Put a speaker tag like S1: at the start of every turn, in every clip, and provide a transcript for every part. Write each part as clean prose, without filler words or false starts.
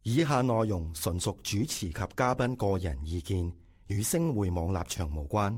S1: 以下內容純屬主持及嘉賓個人意見，與星匯網立場無關。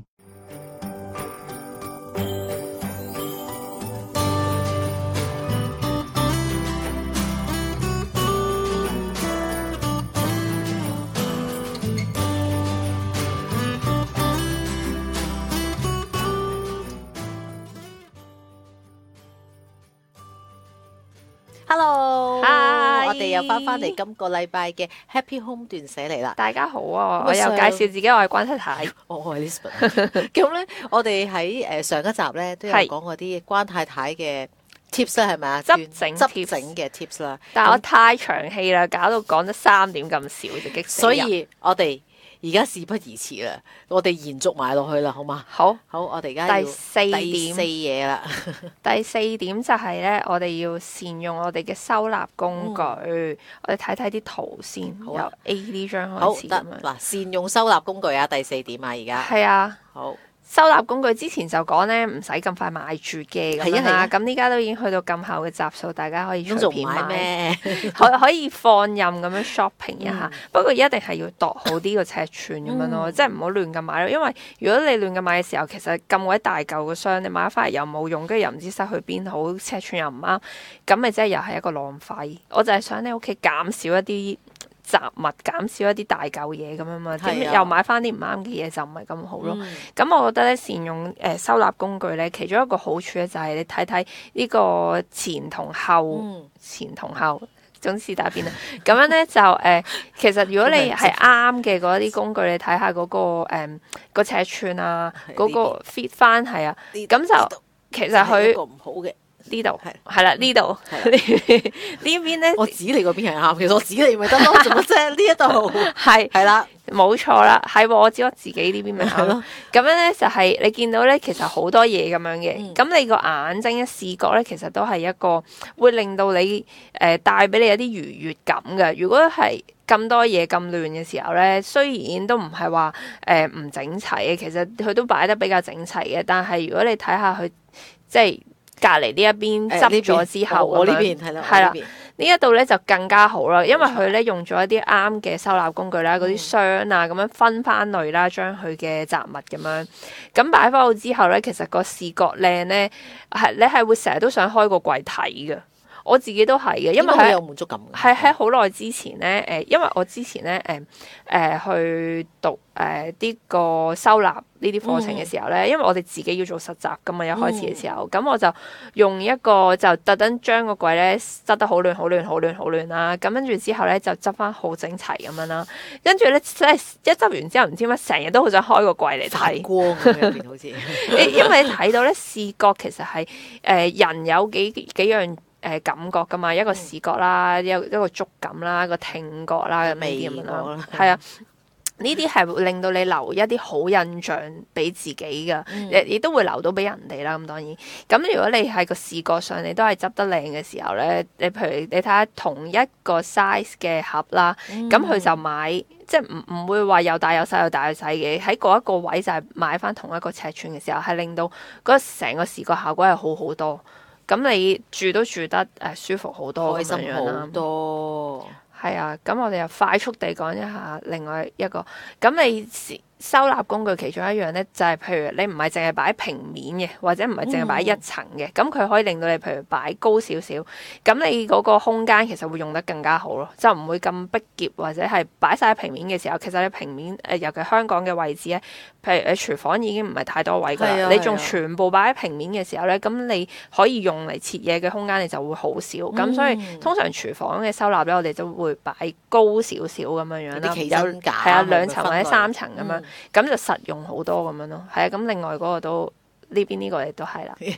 S2: Hello，
S3: Hi
S2: 我哋又翻嚟今個禮拜嘅 Happy Home 斷捨離啦。
S3: 大家好啊！我又介紹自己，我係關太太。
S2: 我係 Elizabeth。咁咧，我哋喺上一集咧都有講過啲關太太嘅 tips 啦，係咪啊？
S3: 執整
S2: 嘅 tips 啦。
S3: 但係我太長氣啦，搞到講得3點咁少就激死人。
S2: 所以我哋而家事不宜遲啦，我哋延續埋落去啦，好嘛？
S3: 好，
S2: 我哋而家
S3: 第四
S2: 嘢啦。
S3: 第四點就係咧，我哋要善用我哋嘅收納工具。我哋睇睇啲圖先，
S2: 好啊，
S3: 由 A 呢張開始咁樣。
S2: 嗱，善用收納工具啊，第4點啊，而家
S3: 係啊，
S2: 好。
S3: 收納工具之前就講咧，唔使咁快買住嘅咁樣啦。咁呢家都已經去到咁厚嘅集數，大家可以隨便買
S2: 咩？
S3: 可以放任咁樣 shopping 一下。不過一定係要度好啲個尺寸咁樣咯，即係唔好亂咁買咯。因為如果你亂咁買嘅時候，其實咁鬼大嚿嘅箱，你買翻嚟又冇用，跟住又唔知塞去邊好，尺寸又唔啱，咁咪真係又係一個浪費。我就係想你屋企減少一啲雜物，減少一啲大嚿嘢咁樣嘛，又買翻啲唔啱嘅嘢就唔係咁好咯。咁我覺得咧，善用收納工具咧，其中一個好處咧就係你睇睇呢個前同後，總之打邊啦。咁樣咧就其實如果你係啱嘅嗰啲工具，你睇下嗰個尺寸啊，嗰個 fit 翻係啊，咁就其實佢
S2: 唔好嘅。
S3: 呢度係啦，呢度呢邊咧，
S2: 我指你嗰邊係啱，其實我指你咪得咯，做乜啫？呢一度係啦，
S3: 冇錯啦，係我指我自己呢邊咪啱咯。咁樣咧就係你見到咧，其實好多嘢咁樣嘅。咁你個眼睛嘅視覺咧，其實都係一個會令到你帶俾你一啲愉悅感嘅。如果係咁多嘢咁亂嘅時候咧，雖然都唔係話唔整齊嘅，其實佢都擺得比較整齊嘅。但係如果你睇下佢即係隔離呢一邊執咗之後，
S2: 我呢邊係啦，
S3: 呢一度咧就更加好啦，因為佢咧用咗一啲啱嘅收納工具啦，嗰啲箱啊咁樣分翻類啦，將佢嘅雜物咁樣咁擺翻好之後咧，其實個視覺靚咧你係會成日都想開個櫃睇嘅。我自己都係嘅，因為
S2: 好有滿足感。
S3: 係喺好耐之前咧，因為我之前咧去讀呢個收納呢啲課程嘅時候咧，因為我哋自己要做實習噶嘛，一開始嘅時候，咁我就用一個就特登將個櫃咧執得好亂啦，咁跟住之後咧就執翻好整齊咁樣啦，跟住咧即係一執完之後唔知乜，成日都好想開個櫃嚟睇
S2: 光入邊好似，
S3: 因為你睇到咧視覺其實係人有幾樣。感覺噶嘛，一個視覺啦，一個觸感啦，一個聽覺啦，咁啲咁樣咯，係啊，呢啲係會令到你留一啲好印象俾自己噶，亦都會留到俾人哋啦。咁當然，咁如果你係個視覺上你都係執得靚嘅時候咧，你譬如你睇下同一個 size 嘅盒啦，咁佢就買即係唔會話又大又細又大又細嘅，喺嗰一個位就係買翻同一個尺寸嘅時候，係令到嗰成個視覺效果係好好多。咁你住都住得舒服好多，
S2: 開心好多。
S3: 係啊，咁我哋又快速地講一下另外一個。咁你收納工具其中一樣咧，就係譬如你唔係淨係擺平面嘅，或者唔係淨係擺一層嘅，咁佢可以令到你譬如擺高少少，咁你嗰個空間其實會用得更加好咯，就唔會咁逼夾，或者係擺晒喺平面嘅時候，其實你平面尤其香港嘅位置咧，譬如你廚房已經唔係太多位㗎啦，你仲全部擺喺平面嘅時候咧，咁你可以用嚟切嘢嘅空間你就會好少，咁所以通常廚房嘅收納咧，我哋都會擺高少少咁樣樣啦，有係啊2層或者3層咁樣。咁就實用好多咁樣咯，係啊，咁另外嗰個都呢邊呢個亦都係啦，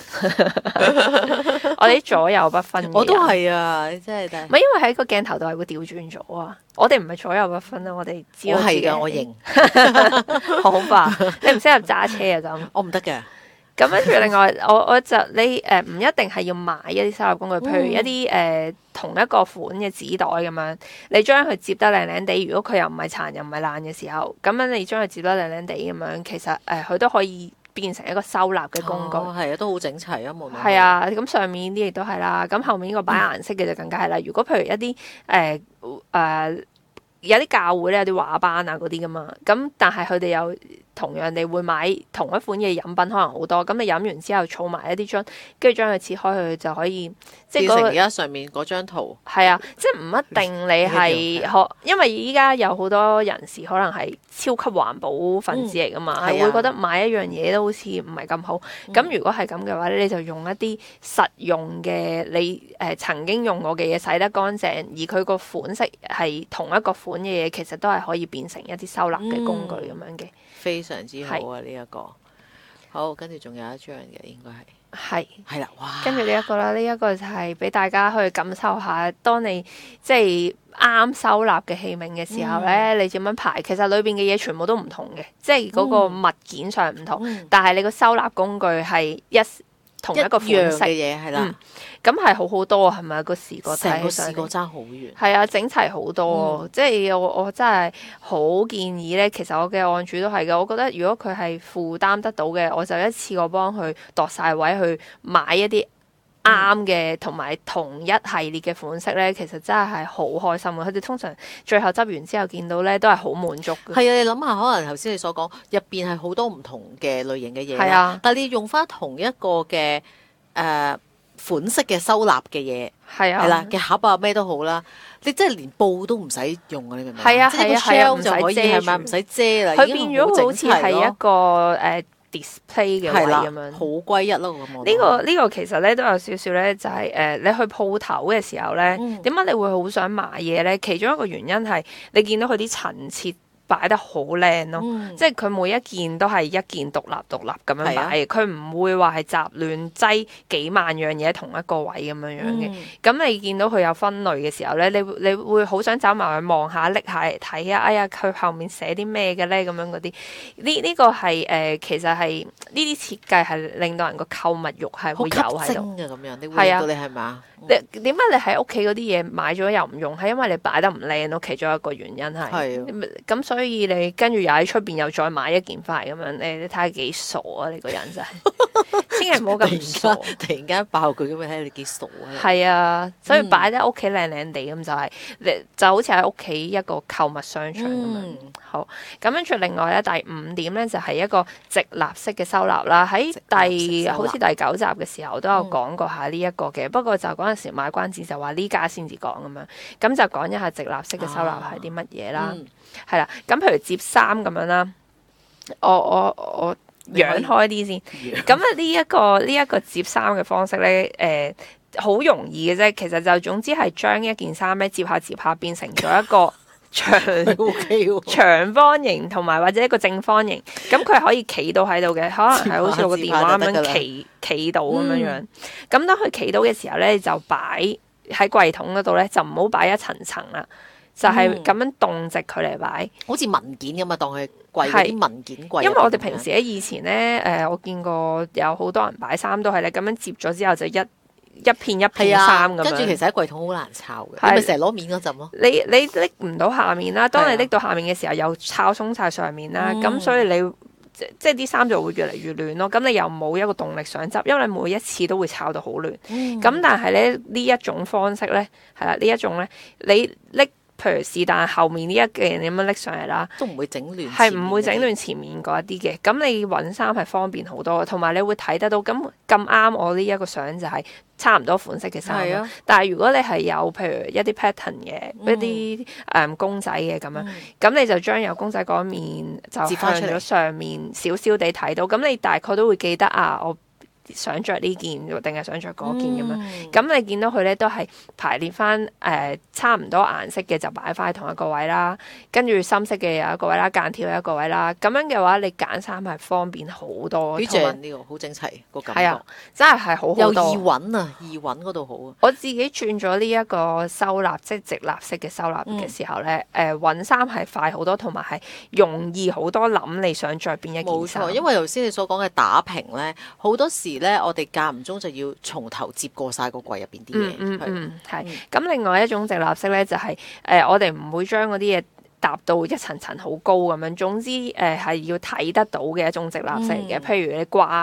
S3: 我哋左右不分嘅，
S2: 我都係啊，真係，
S3: 唔係因為喺個鏡頭度係會調轉咗啊，我哋唔係左右不分啊，我哋知道自己
S2: 我係㗎，我認，
S3: 好吧，你唔適合揸車啊咁，
S2: 我唔得嘅。
S3: 咁跟住另外，我就你唔一定係要買一啲收納工具，譬如一啲同一個款嘅紙袋咁樣，你將佢摺得靚靚地。如果佢又唔係殘又唔係爛嘅時候，咁樣你將佢摺得靚靚地咁樣，其實佢都可以變成一個收納嘅工具。
S2: 係啊，都好整齊啊，無論
S3: 係啊，咁上面啲亦都係啦，咁後面呢個擺顏色嘅就更加係啦。如果譬如一啲有啲教會咧有啲畫班啊嗰啲噶嘛，咁但係佢哋又同樣地會買同一款嘅飲品，可能好多，咁你飲完之後儲埋一啲樽，跟住將佢切開佢就可以，即係
S2: 變成而家上面嗰張圖。
S3: 係啊，即係唔一定你係因為依家有好多人士可能係超級環保分子嚟噶嘛，係會覺得買一樣嘢都好似唔係咁好。咁如果係咁嘅話咧，你就用一啲實用嘅你曾經用過嘅嘢洗得乾淨，而佢個款式係同一個款嘅嘢，其實都係可以變成一啲收納嘅工具咁樣嘅。
S2: 非常之好啊！呢一個好，跟住仲有一張嘅，應該係啦，哇！
S3: 跟住呢一個啦，呢一個就係俾大家去感受下，當你即係啱收納嘅器皿嘅時候咧，你點樣排？其實裏邊嘅嘢全部都唔同嘅，即係嗰個物件上唔同，但係你個收納工具係同一個款式
S2: 嘅嘢係啦。
S3: 咁係好好多啊，係咪個視覺
S2: 成個視覺爭好遠？
S3: 係啊，整齊好多，即係我真係好建議咧。其實我嘅案主都係嘅，我覺得如果佢係負擔得到嘅，我就一次過幫佢度晒位去買一啲啱嘅同埋同一系列嘅款式咧，其實真係好開心嘅。佢哋通常最後執完之後見到咧，都係好滿足嘅。
S2: 係啊，你諗下，可能頭先你所講入邊係好多唔同嘅類型嘅嘢，
S3: 係啊，
S2: 但係你用翻同一個嘅款式嘅收納嘅嘢，
S3: 係啊，
S2: 係啦嘅盒啊咩都好啦，你真係連布都唔使用啊！你明唔明？
S3: 係啊，
S2: 即係個 shelf 就可以係咪唔使遮啦？
S3: 佢變咗好似係一個display 嘅位咁樣，
S2: 好歸一咯。咁
S3: 呢個其實咧都有少少咧，就係你去鋪頭嘅時候咧，點解你會好想買嘢咧？其中一個原因係你見到佢啲陳設擺得好靚咯，即係佢每一件都係一件獨立咁樣擺，佢唔會話係雜亂擠幾萬樣嘢同一個位咁樣嘅。咁你見到佢有分類嘅時候咧，你會好想走埋去望下，拎下嚟睇下，哎呀佢後面寫啲咩嘅咧咁樣嗰啲。呢個係其實係呢啲設計係令到人個購物慾係會有喺度
S2: 嘅咁樣，你會令到你係嘛？
S3: 點解你喺屋企嗰啲嘢買咗又唔用？係因為你擺得唔靚咯，其中一個原因係。咁所以你跟住又喺出邊又再買一件翻嚟咁樣，你睇下幾傻啊！你個人真係，千祈唔好咁傻。
S2: 突然間爆佢咁樣，睇你幾傻啊！
S3: 係啊，所以擺喺屋企靚靚地咁就係，就好似喺屋企一個購物商場咁樣。好，咁跟住另外咧，第5點咧就係一個直立式嘅收納啦。喺好似第9集嘅時候都有講過下呢一個嘅，不過就嗰陣時買關子就話呢家先至講咁樣，咁就講一下直立式嘅收納係啲乜嘢啦。係啦，咁譬如摺衫咁樣啦，我揚開啲先。咁啊呢一個摺衫嘅方式咧，好容易嘅啫。其實就總之係將一件衫咧摺下變成咗一個長方形同埋或者一個正方形，咁佢係可以企到喺度嘅，可能係好似我個電話咁樣企到咁樣樣。咁當佢企到嘅時候咧，就擺喺櫃桶嗰度咧，就唔好擺一層層啦。就係咁樣動直佢嚟擺，
S2: 好似文件咁啊，當佢櫃嗰啲文件櫃。
S3: 因為我哋平時喺以前咧，我見過有好多人擺衫都係咧咁樣摺咗之後就一片一片衫咁樣。
S2: 跟住其實喺櫃桶好難抄嘅，你咪成日攞面嗰陣咯。
S3: 你拎唔到下面啦，當你拎到下面嘅時候又抄鬆晒上面啦，咁所以你即係啲衫就會越嚟越亂咯。咁你又冇一個動力想執，因為你每一次都會抄到好亂。咁但係咧呢一種方式咧係啦，呢一種咧你拎。譬如是但後面呢一件咁樣拎上嚟啦，
S2: 都唔會整亂，
S3: 係唔會整亂前面嗰一啲嘅。咁你揾衫係方便好多，同埋你會睇得到。咁啱我呢一個相就係差唔多款式嘅衫。但係如果你係有譬如一啲 pattern 嘅一啲公仔嘅咁樣，咁你就將有公仔嗰面就向咗上面少少地睇到。咁你大概都會記得我想着呢件定係想着嗰件咁樣，咁你見到佢咧都係排列翻差唔多顏色嘅就擺翻喺同一個位啦，跟住深色嘅有一個位啦，間條有一個位啦，咁樣嘅話你揀衫係方便好多，
S2: 好正呢個好整齊個感覺，
S3: 係啊，真係好好多，
S2: 又易揾啊，易揾嗰度好啊！
S3: 我自己轉咗呢一個收納即係直立式嘅收納嘅時候咧，揾衫係快好多，同埋係容易好多諗你想着邊一件衫。
S2: 冇錯，因為頭先你所講嘅打平咧，好多時咧，我哋間唔中就要從頭接過晒個櫃入邊啲嘢。
S3: 係。咁另外一種直立式咧，就係我哋唔會將嗰啲嘢搭到一層層好高咁樣。總之係要睇得到嘅一種直立式嚟嘅。譬如你掛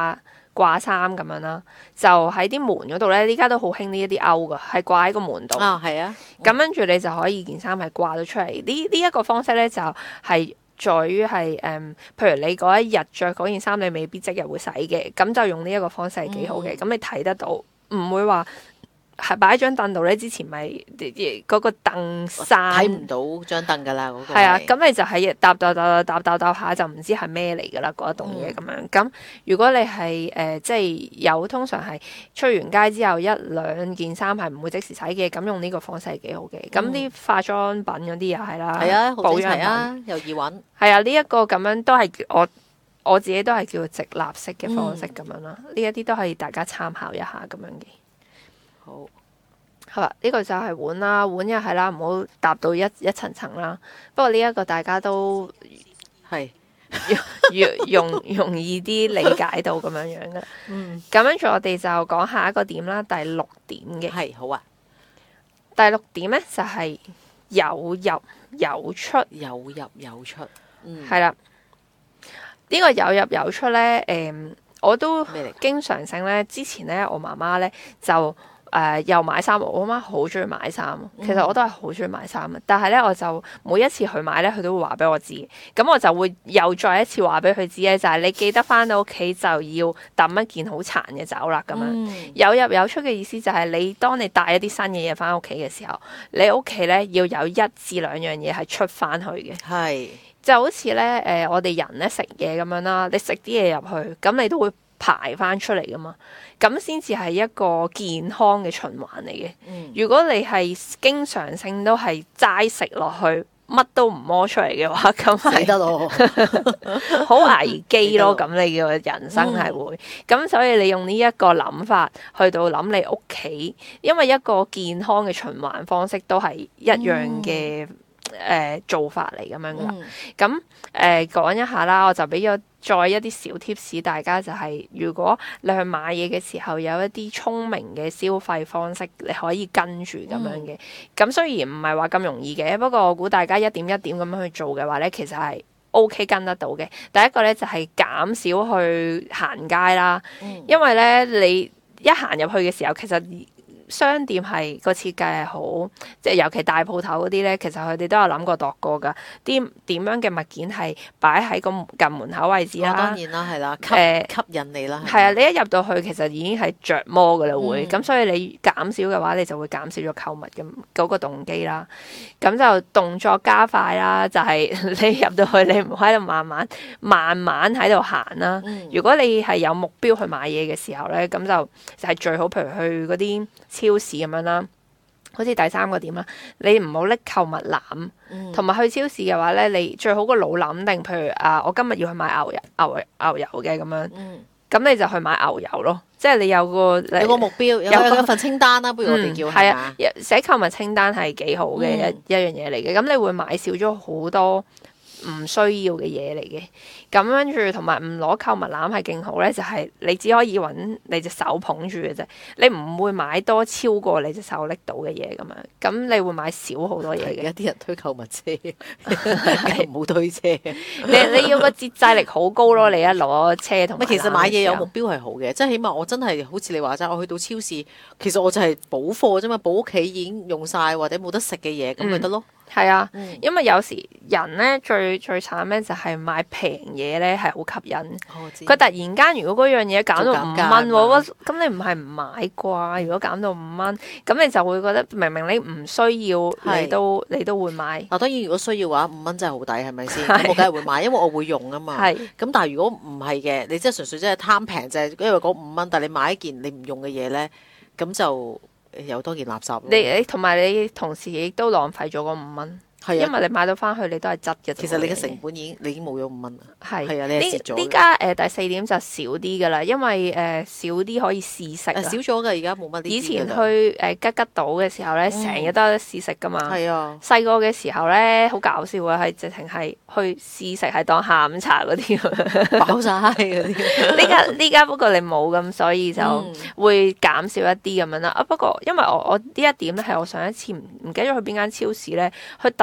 S3: 掛衫咁樣啦，就喺啲門嗰度咧，呢家都好興呢一啲鈎噶，係掛喺個門度。
S2: 啊，係啊。
S3: 咁跟住你就可以件衫係掛到出嚟。呢一個方式咧就係在於係譬如你嗰一日着嗰件衫，你未必即日會洗嘅，咁就用呢一個方式係幾好嘅。咁你睇得到，唔會話係擺喺張凳度咧。之前咪嗰個凳衫
S2: 睇唔到張凳噶啦，嗰個
S3: 係啊。咁你就喺搭下就唔知係咩嚟噶啦嗰一棟嘢咁樣。咁如果你係即係有通常係出完街之後一兩件衫係唔會即時洗嘅，咁用呢個方式係幾好嘅。咁啲化妝品嗰啲又係啦，
S2: 係啊，好
S3: 保養
S2: 整齊啊，又易揾。
S3: 係啊，呢一個咁樣都係我自己都係叫做直立式嘅方式咁樣啦。呢一啲都係大家參考一下咁樣嘅。
S2: 好，
S3: 係啦，呢個就係碗啦，碗又係啦，唔好搭到一層層啦。不過呢一個大家都
S2: 係
S3: 容易啲理解到咁樣樣嘅。咁跟住我哋就講下一個點啦，第6點嘅。
S2: 係好啊。
S3: 第6點咧就係有入有出。
S2: 有入有出。
S3: 係啦，呢個有入有出咧，我都
S2: 咩嚟㗎？
S3: 經常性咧。之前咧，我媽媽咧就又買衫，我媽好中意買衫。其實我都係好中意買衫嘅，但係咧我就每一次去買咧，佢都會話俾我知。咁我就會又再一次話俾佢知咧，就係你記得翻到屋企就要揼一件好殘嘅走啦咁樣。有入有出嘅意思就係你當你帶一啲新嘅嘢翻屋企嘅時候，你屋企咧要有1至2樣嘢係出翻去嘅。
S2: 係。
S3: 就好似咧我哋人咧食嘢咁樣啦，你食啲嘢入去，咁你都會排翻出嚟噶嘛，咁先至係一個健康嘅循環嚟嘅。如果你係經常性都係齋食落去，乜都唔摸出嚟嘅話，咁係
S2: 死得咯，
S3: 好危機咯。咁你嘅人生係會咁，所以你用呢一個諗法去到諗你屋企，因為一個健康嘅循環方式都係一樣嘅。做法嚟咁樣噶，咁講一下啦，我就俾咗再一啲小貼士，大家就係如果你去買嘢嘅時候有一啲聰明嘅消費方式，你可以跟住咁樣嘅。咁雖然唔係話咁容易嘅，不過我估大家一點一點咁樣去做嘅話咧，其實係 OK 跟得到嘅。第一個咧就係減少去行街啦，因為咧你一行入去嘅時候，其實商店係個設計係好，即係尤其大鋪頭嗰啲咧，其實佢哋都有諗過度過㗎，啲點樣嘅物件係擺喺個近門口位置啦。
S2: 當然啦，係啦，吸引你啦。
S3: 係啊，你一入到去其實已經係着魔㗎啦會，咁所以你減少嘅話，你就會減少咗購物嘅嗰個動機啦。咁就動作加快啦，就係你入到去你唔好喺度慢慢喺度行啦。如果你係有目標去買嘢嘅時候咧，咁就係最好，譬如去嗰啲超市咁樣啦，好似第3個點啦，你唔好拎購物籃，同埋去超市嘅話咧，你最好個腦諗定，譬如我今日要去買牛油嘅咁樣，咁你就去買牛油咯，即係你有個
S2: 目標，有份清單啦，不如我哋叫係
S3: 啊，寫購物清單係幾好嘅一樣嘢嚟嘅，咁你會買少咗好多唔需要嘅嘢嚟嘅，咁跟住同埋唔攞購物籃係勁好咧，就係你只可以揾你隻手捧住嘅啫，你唔會買多超過你隻手拎到嘅嘢咁樣，咁你會買少好多嘢嘅。
S2: 有啲人推購物車，唔好推車。
S3: 你要個節制力好高咯，你一攞車同埋。
S2: 其實買嘢有目標係好嘅，即係起碼我真係好似你話齋，我去到超市，其實我就係補貨啫嘛，補屋企已經用晒或者冇得食嘅嘢，咁咪得咯。
S3: 係啊，因為有時人咧最慘咧就係買平嘢咧係好吸引。佢突然間如果嗰樣嘢減到5蚊喎，咁你唔係唔買啩？如果減到5蚊，咁你就會覺得明明你唔需要，你都會買。
S2: 當然如果需要嘅話，5蚊真係好抵，係咪先？咁我梗係會買，因為我會用啊嘛。咁但係如果唔係嘅，你即係純粹即係貪平啫，因為嗰5蚊，但係你買一件你唔用嘅嘢咧，咁就有多件垃圾。
S3: 你同埋你同時亦都浪費咗嗰5蚊。因為你買到翻去你都係質嘅。
S2: 其實你嘅成本你已經冇咗5蚊啦。係啊，你係蝕咗。
S3: 呢家第4點就少啲噶啦，因為少啲可以試食。
S2: 少咗噶，而家冇乜。
S3: 以前去吉吉島嘅時候咧，成日都有得試食噶嘛。
S2: 係啊。細
S3: 個嘅時候咧，好搞笑啊，係直情係去試食，係當下午茶嗰啲，
S2: 飽晒嗰啲。
S3: 呢家不過你冇咁，所以就會減少一啲咁樣啦。不過因為我呢一點咧係我上一次唔記得咗去邊間超市咧，佢突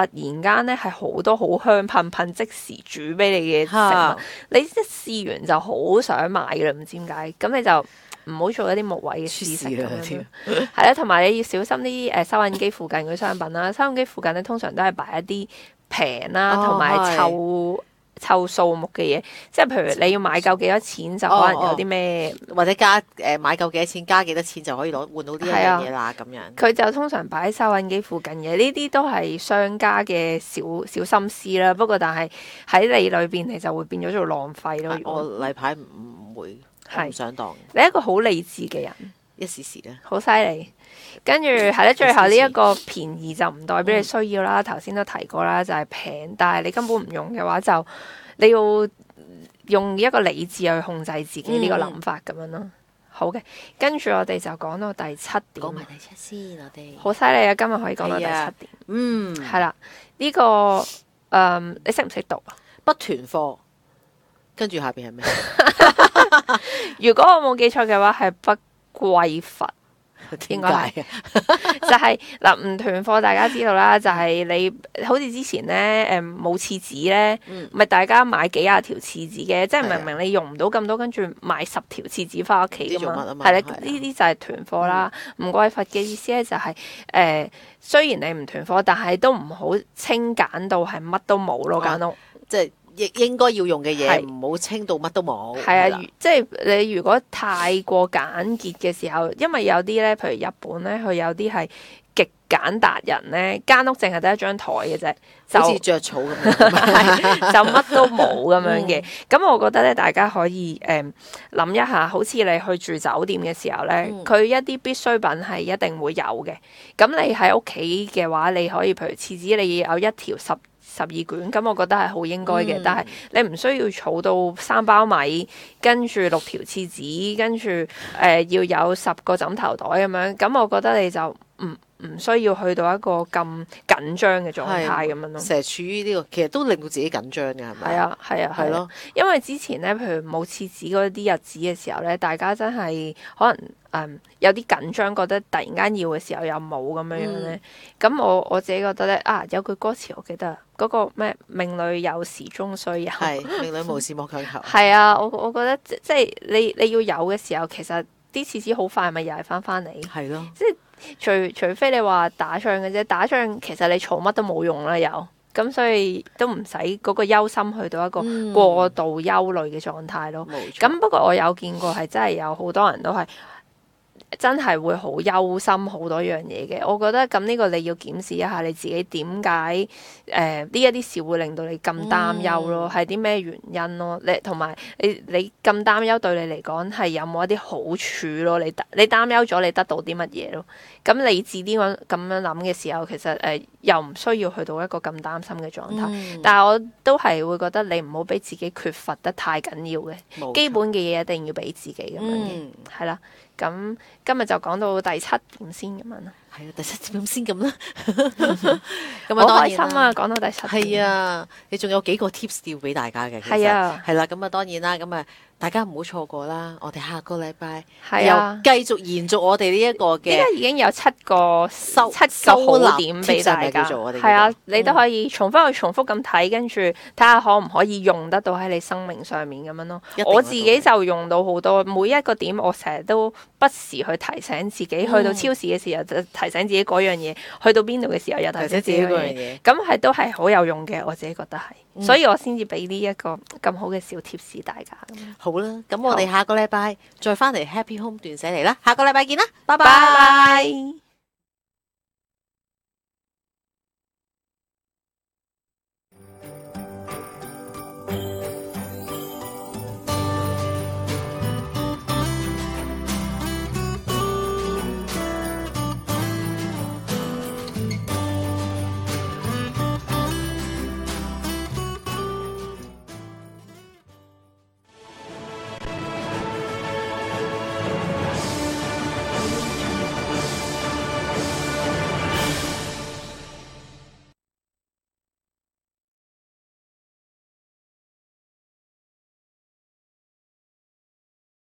S3: 然間咧係好多好香噴噴即時煮俾你嘅食物，你一試完就好想買㗎啦，唔知點解，咁你就唔好做一啲無謂嘅試食咁樣。係啦，同埋你要小心啲收銀機附近嗰啲商品啦，收銀機附近咧通常都係擺一啲平啦，同埋湊數目嘅嘢，即係譬如你要買夠幾多錢就可能有啲咩，
S2: 或者買夠幾多錢加幾多錢就可以換到呢樣嘢啦咁樣。
S3: 佢就通常擺喺收銀機附近嘅，呢啲都係商家嘅小心思啦。不過但係喺你裏邊你就會變咗做浪費咯。
S2: 我例牌唔會，唔想當。
S3: 你係一個好理智嘅人，
S2: 一時時啦，
S3: 好犀利。跟住係咧，最後呢一個便宜就唔代表你需要啦。頭先都提過啦，就係平，但係你根本唔用嘅話，就你要用一個理智去控制自己呢個諗法咁樣咯。好嘅，跟住我哋就講到第七點，
S2: 講埋第七先，我哋
S3: 好犀利啊！今日可以講到第七點，係啦，呢個你識唔識讀啊？
S2: 不囤貨，跟住下邊係咩？
S3: 如果我冇記錯嘅話，係不匱乏。應該係就係嗱，唔囤貨，大家知道啦，就係你好似之前咧，冇廁紙咧，咪大家買幾廿條廁紙嘅，即係明明你用唔到咁多，跟住買10條廁紙翻屋企噶嘛，係啦，呢啲就係囤貨啦。唔匱乏嘅意思咧就係雖然你唔囤貨，但係都唔好清簡到係乜都冇咯，間屋
S2: 即係。應該要用嘅嘢唔好清到乜都冇。
S3: 係啊，即係你如果太過簡潔嘅時候，因為有啲咧，譬如日本咧，佢有啲係極簡達人咧，間屋淨係得一張台嘅啫，就
S2: 好似著草咁樣，
S3: 就乜都冇咁樣嘅。咁我覺得咧，大家可以諗一下，好似你去住酒店嘅時候咧，佢一啲必需品係一定會有嘅。咁你喺屋企嘅話，你可以譬如廁紙，你有一條12卷，咁我覺得係好應該嘅。但係你唔需要儲到3包米，跟住6條廁紙，跟住要有10個枕頭袋咁樣。咁我覺得你就唔需要去到一個咁緊張嘅狀態咁樣咯。
S2: 成日處於呢個，其實都令到自己緊張嘅，係咪？
S3: 係啊，係啊，係咯。因為之前咧，譬如冇廁紙嗰啲日子嘅時候咧，大家真係可能有啲緊張，覺得突然間要嘅時候又冇咁樣樣咧。咁我自己覺得咧，有句歌詞我記得嗰個咩命裏有時終須有，
S2: 係命裏無時莫強求。
S3: 係啊，我覺得即係你要有嘅時候，其實啲廁紙好快咪又係翻嚟。
S2: 係咯，
S3: 即係除非你話打仗嘅啫，打仗其實你儲乜都冇用啦，有咁所以都唔使嗰個憂心去到一個過度憂慮嘅狀態咯。咁不過我有見過係真係有好多人都係。真係會好憂心好多樣嘢嘅，我覺得咁呢個你要檢視一下你自己點解呢一啲事會令到你咁擔憂咯，係啲咩原因咯？你同埋你咁擔憂對你嚟講係有冇一啲好處咯？你擔憂咗你得到啲乜嘢咯？咁理智啲咁樣諗嘅時候，其實又唔需要去到一個咁擔心嘅狀態。但係我都係會覺得你唔好俾自己缺乏得太緊要嘅，基本嘅嘢一定要俾自己咁樣嘅，係啦。咁今日就講到第7點先咁樣啦。
S2: 係啊，第7點先咁啦。
S3: 咁好開心啊！講到第7點。
S2: 係啊，你仲有幾個 tips 要俾大家嘅。
S3: 係啊。係
S2: 啦，咁啊當然啦，咁啊大家唔好錯過啦。我哋下個禮拜
S3: 又
S2: 繼續延續我哋呢一個嘅。
S3: 依家已經有7個好點俾大家。係啊，你都可以重複咁睇，跟住睇下可唔可以用得到喺你生命上面咁樣咯。我自己就用到好多，每一個點我成日都不時去提醒自己，去到超市嘅時候就提醒自己嗰樣嘢，去到邊度嘅時候又提醒自己嗰樣嘢，咁都係好有用嘅，我自己覺得係，所以我先至俾呢一個咁好嘅小貼士大家。
S2: 好啦，咁我哋下個禮拜再翻嚟 Happy Home 斷捨離啦，下個禮拜見啦，拜拜。